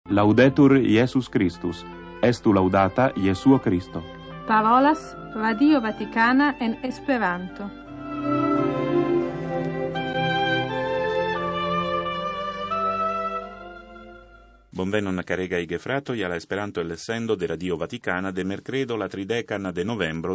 Laudetur Jesus Christus, estu laudata Jesuo Christo. Parolas Radio Vaticana en Esperanto. Bonvenon carega gefratoj alla Esperanto el sendo de Radio Vaticana de mercredo la 30 de novembro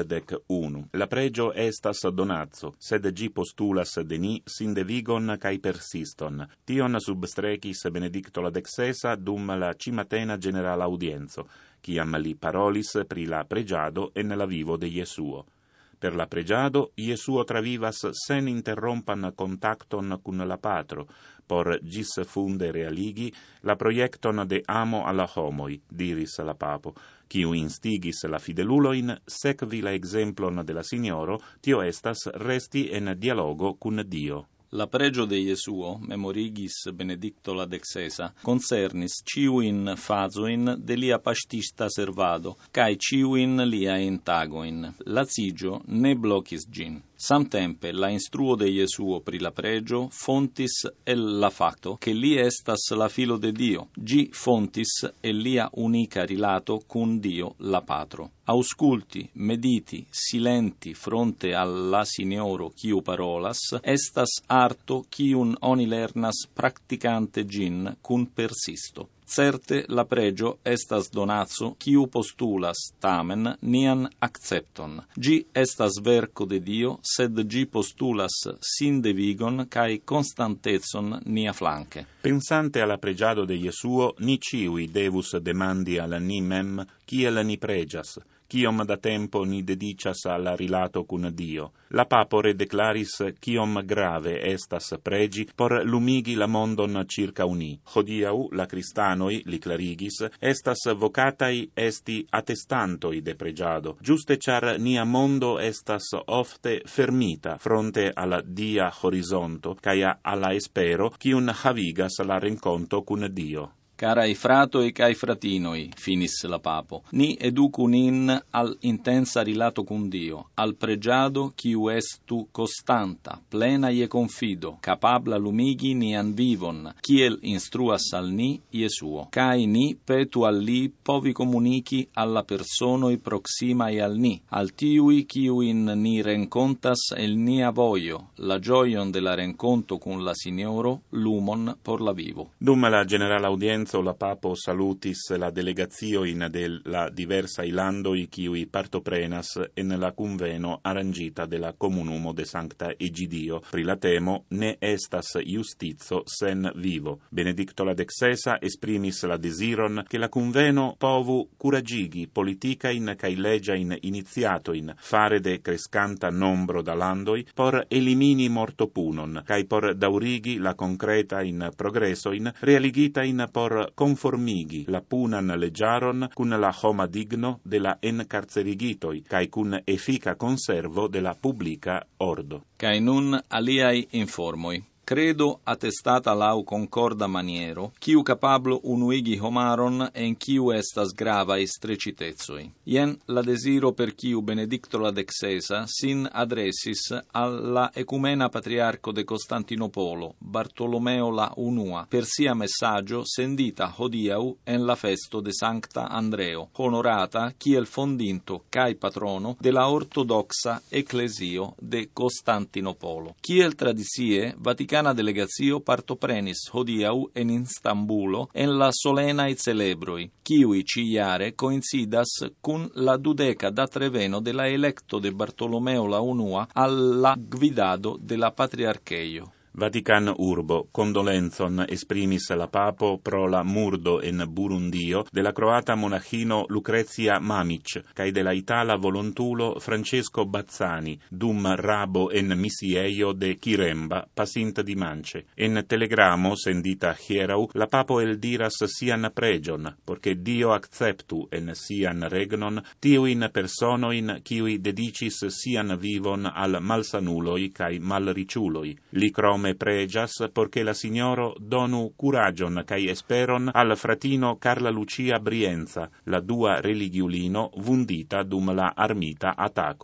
2011. La pregio estas donatio, sed gi postulas de ni sin devigon cae persiston. Tion substrecis Benedicto la XVI dum la cimatena generala audienzo, quiam li parolis pri la pregiado en la vivo de Jesuo. Per la pregiado, Jesuo travivas sen interrompan contacton cun la patro, por gis funde realigi la proiecton de amo alla homoi, diris la papo, quiu instigis la fideluloin, secvi la exemplon de la Signoro, tio estas resti en dialogo cun Dio. La pregio de Jesuo, memorigis Benedicto la XVI, concernis ciuin fazoin de lia pastista servado, cae ciuin lia tagoin. La cigio ne blocis gin. Samtempe la instruo de Jesuo pri la pregio fontis el la facto che li estas la filo de Dio, gi fontis el lia unica rilato cun Dio la Patro. Ausculti, mediti, silenti fronte alla Signoro quiu parolas, estas arto quiun oni lernas practicante gin cun persisto. Certe la pregio estas donatio quiu postulas tamen nian accepton. Gi estas verco de Dio, sed gi postulas sin devigon cae constantezon nia flanque. Pensante alla pregiado de Jesuo, ni ciui devus demandi al ni mem, kiel ni pregias, quiom da tempo ni dedicas al rilato cun Dio. La papore declaris quiom grave estas pregi por lumigi la mondon circa uni. Hodiau la cristanoi, li clarigis, estas vocatai esti attestantoi de pregiado, giuste char nia mondo estas ofte fermita fronte alla dia horizonto, cae alla espero, quiun havigas la renconto cun Dio. Carai fratoi cae fratinoi, finis la papo, ni educu nin al intensa rilato cun Dio, al pregiado quiu estu constanta, plena ie confido, capabla lumigi nian vivon, kiel instruas al ni Jesuo. Cae ni petu al li povi comunici alla personoi proximai al ni, al tiui quiuin ni rencontas el nia voio, la gioion de la renconto cun la Signoro, lumon por la vivo. Dum la generala audienza la papo salutis la delegazioin de la diversai landoi quiui partoprenas en la conveno arrangita de la comunumo de Sancta Egidio. Pri la temo ne estas justizo sen vivo. Benedicto la XVI esprimis la desiron che la conveno povu curagigi politicain cae legiain iniziatoin fare de crescanta nombro da landoi por elimini mortopunon, cae por daurigi la concreta in progressoin realigita in por conformigi la punan legiaron cun la homa digno de la encarcerigitoi, cae cun effica conservo de la publica ordo. Cae nun aliai informoi. Credo attestata lau concorda maniero, quiu capablo unuigi homaron en quiu estas gravae strecitezoi. Ien la desiro per quiu Benedicto la XVI sin adressis alla ecumena patriarco de Costantinopolo, Bartolomeo la Unua, per sia messaggio sendita hodiau en la festo de Sancta Andreo, honorata kiel fondinto cae patrono de la ortodoxa ecclesio de Costantinopolo. Kiel tradizie Vaticana delegazio partoprenis hodiau en Istanbulo en la solenai celebroi, quiui ciare coincidas cun la 20ª reveno de la electo de Bartolomeo la Unua alla gvidado de la patriarcheio. Vatican urbo, condolenzon esprimis la papo pro la murdo en Burundio de la croata monachino Lucrezia Mamic, cae de la itala volontulo Francesco Bazzani, dum rabo en misieio de Chiremba, pasint dimance. En telegramo sendita hierau, la papo el diras sian pregion, porque Dio acceptu en sian regnon tiuin personoin quiui dedicis sian vivon al malsanuloi cae malriciuloi. Li crom me pregias porque la Signoro donu curagion cae esperon al fratino Carla Lucia Brienza, la dua religiulino vundita dum la armita ataco.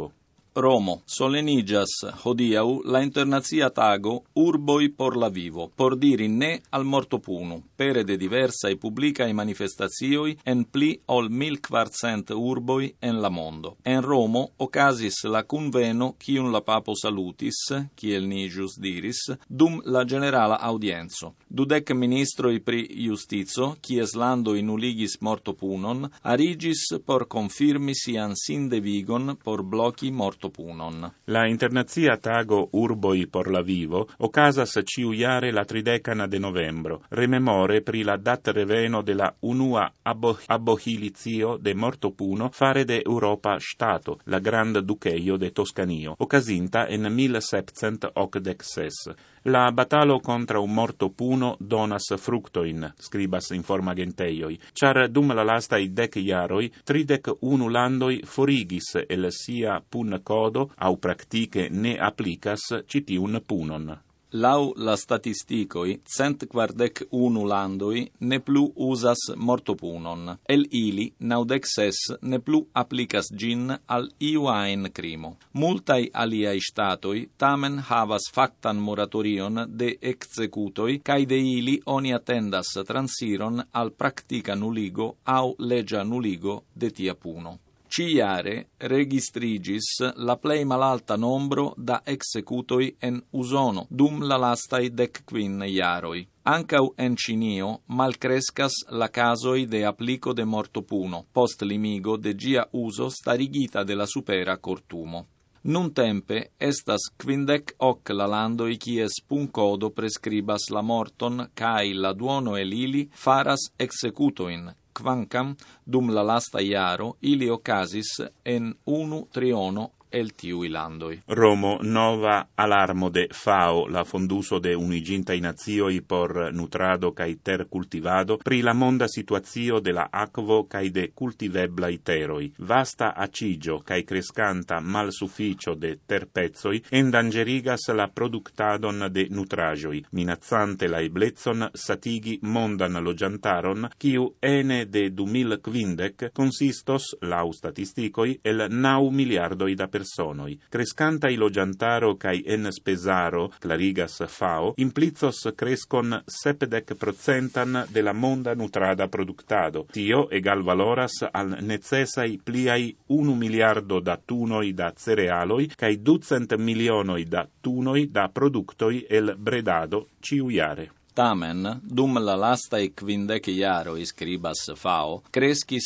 Romo, solenigas hodiau la internazia tago urboi por la vivo, por diri ne al morto punu, pere de diversae publicae manifestazioi en pli ol 1400 urboi en la mondo. En Romo ocasis la conveno cium la papo salutis, kiel ni jus diris, dum la generala audienzo. 12 ministroi pri justizo, quies landoi nuligis morto punon, arigis por confirmi sian sin devigon por bloci morto punon. La internazia tago urboi por la vivo ocasas ciujare la 30 de novembro, rememore pri la dat reveno de la unua abohilizio de morto puno fare de Europa Stato, la Grand Ducheio de Toscanio, ocasinta en 1786. La batalo contra un morto puno donas fructoin, scribas informagenteioi, char dum la lastai 10 jaroi 31 landoi forigis el sia pun codo au practice ne applicas citiun punon. Lau la statisticoi, 141 landoi ne plu usas mortopunon. El ili, 96 ne plu applicas gin al iuain crimo. Multai aliai statoi tamen havas factan moratorion de executoi, cae de ili oni attendas transiron al practica nuligo au legia nuligo de tia puno. Ciare registrigis la plei malalta nombro da executoi en Usono, dum la lastai 15 jaroi. Ancau en Cinio malcrescas la casoi de applico de morto puno, post limigo de gia uso starigita de la supera cortumo. Nun tempe estas 58 la landoi quies pun codo prescribas la morton, cae la duono el ili faras executoin, quancam dum la lasta iaro ili ocasis en 1 triono el tiui landoi. Romo nova alarmo de FAO, la fonduso de Unigintaj Nacioj por nutrado kaj terkultivado, pri la monda situazio de la akvo kaj de kultiveblaj teroj. Vasta acigio kaj crescanta malsuficio de terpecoj endangerigas la produktadon de nutraĵoj, minacante la eblecon satigi mondan loĝantaron, kiu ene de 2050 consistos, laŭ statistikoj, el 9 miliardoj da personoi. Crescantai loĝantaro kaj enspezaro, clarigas FAO, implicos crescon 70% de la monda nutrada produktado. Tio egal valoras al necesaj pliaj 1 miliardo da tunoj da cerealoj kaj 200 milionoj da tunoj da produktoj el bredado ĉiujare. Tamen, dum la lastai 50 jaroi, scribas FAO, crescis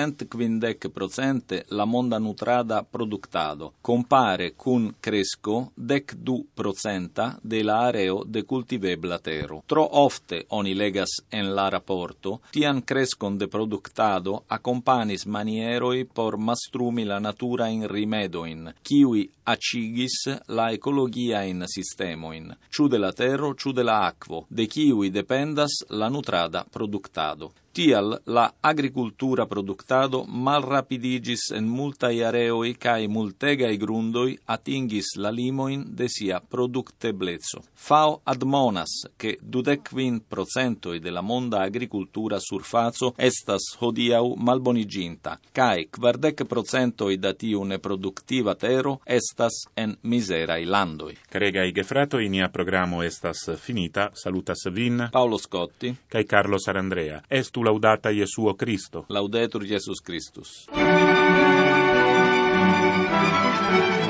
150% la monda nutrada productado, compare cun cresco 12% de la areo de cultivebla tero. Tro ofte oni legas en la rapporto, tian crescon de productado accompanis manieroi por mastrumi la natura in rimedoin, kiui acigis la ecologia in sistemoin, ciu de la tero, ciu de la aquo, de kiui dependas la nutrada productado. Tial la agricultura productado malrapidigis en multai areoi cae multegai grundoi atingis la limoin de sia producteblezo. FAO admonas che 25% de la monda agricultura surfaco estas hodiau malboniginta, cae 40% da tiu neproduktiva tero estas en miserai landoi. Caregai gefratoi, nia programo estas finita. Salutas vin Paolo Scotti cae Carlo Sarandrea. Estu laudata Iesuo Christo. Laudetur Jesus Christus.